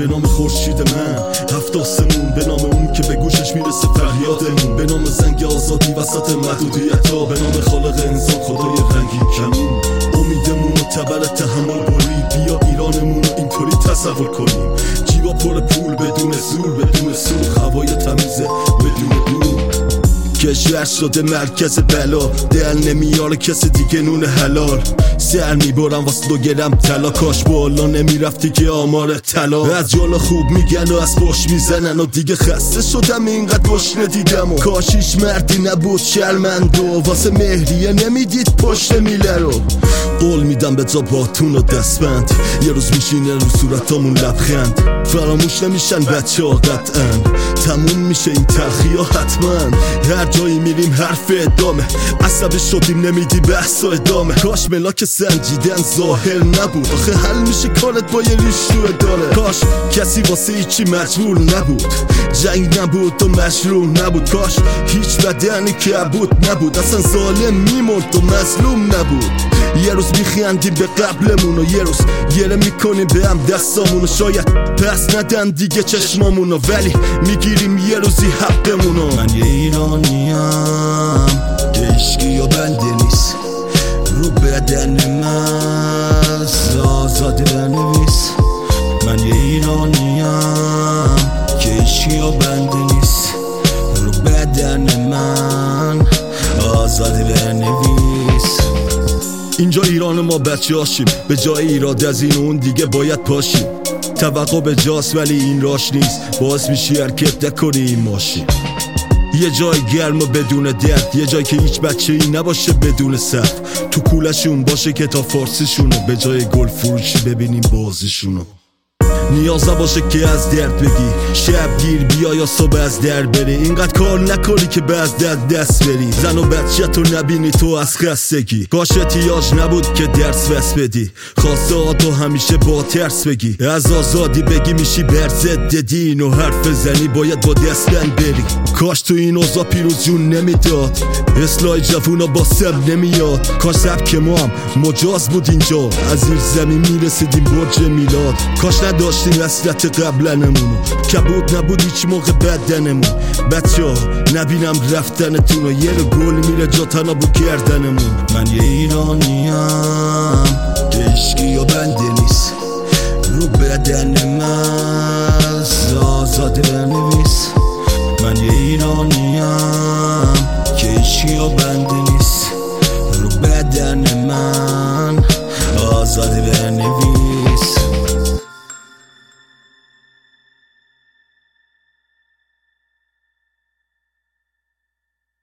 به نام خورشید من، هفت آسمون به نام اون که به گوشش میرسه فریادمون، به نام زنگ آزادی وسط محدودیت ها، به نام خالق انسان خدای رنگین کمون. امیدمون و تبر تحمل برید، بیا ایرانمون رو اینطوری تصور کنیم، جیبا پر پول بدون زور بدون سوخ، هوای تمیزه بدون دور. کشور شده مرکز بلا، دل نمیاره کسی دیگه نون حلال، سر میبرم واسه 2 گرم طلا، کاش بالا نمیرفتی که آمار طلا. از جالا خوب میگن و از پشت میزنن و دیگه خسته شدم اینقدر گشنه دیدم و کاش هیچ مردی نبود شرمنده و واسه مهریه نمیدید پشت میله رو. قول میدم به جا باتون و دستبند، یه روز میشینه رو صورتامون لبخند، فراموش نمیشن بچه ها قطعا، تموم میشه این تلخی ها حتما. هر جایی میریم حرف ادامه، عصبی شدیم نمیدی بحث و ادامه، کاش ملاک سنجیدن ظاهر نبود، آخه حل میشه کارت با یه ریش رو داره. کاش کسی واسه هیچی مجبور نبود، جنگ نبود و مشروع نبود، کاش هیچ بدنی که عبود نبود، اصلا ظالم میمرد و مظلوم نبود. یه روز میخندیم به قبلمون و یه روز گره میکنیم به هم دستامون و شاید پس ندن دیگه چشمامونو، ولی میگیریم یه روزی حقمونو. من یه ایرانیم که عشقی و بنده نیست، رو بدن من آزاده بنویس. من یه ایرانیم که عشقی و بنده نیست، رو بدن من آزاده بنویس. اینجا ایران ما بچه هاشیم، به جای ایراد از این اون دیگه باید پاشیم، توقع به جاست ولی این راش نیست، باعث میشی حرکت نکنی این ماشین. یه جای گرم و بدون درد، یه جای که هیچ بچه ای نباشه بدون سقف، تو کولشون باشه کتاب فارسیشونو، به جای گل فروشی ببینیم بازیشونو. نیاز نباشه که از درد بگی، شب گیر بیا یا صبح از در بری، اینقدر کار نکنی که بعد دست بری، زن و بچه تو نبینی تو از خستگی، کاش احتیاج نبود که درس بس بدی، خواسته ها تو همیشه با ترس بگی، از آزادی بگی میشی بر ضد دین و حرف زنی باید با دستن بری. کاش تو این اوضاع پیروز جون نمیداد، اصلاح جوونا با سب نمیاد، کاش سبک ما هم مجاز بود اینجا، از این زمین میرسیدیم برج میلاد، کاش نداشتیم وصلت قبلنمونو، کبود نبود هیچ موقع بدنمون، بچه ها نبینم رفتنتونو، یه رو گل میره جا تنها بود گردنمون. من یه ایرانیم که عشقی و بنده نیست، رو بدن من آزاده بنویس. من یه ایرانیم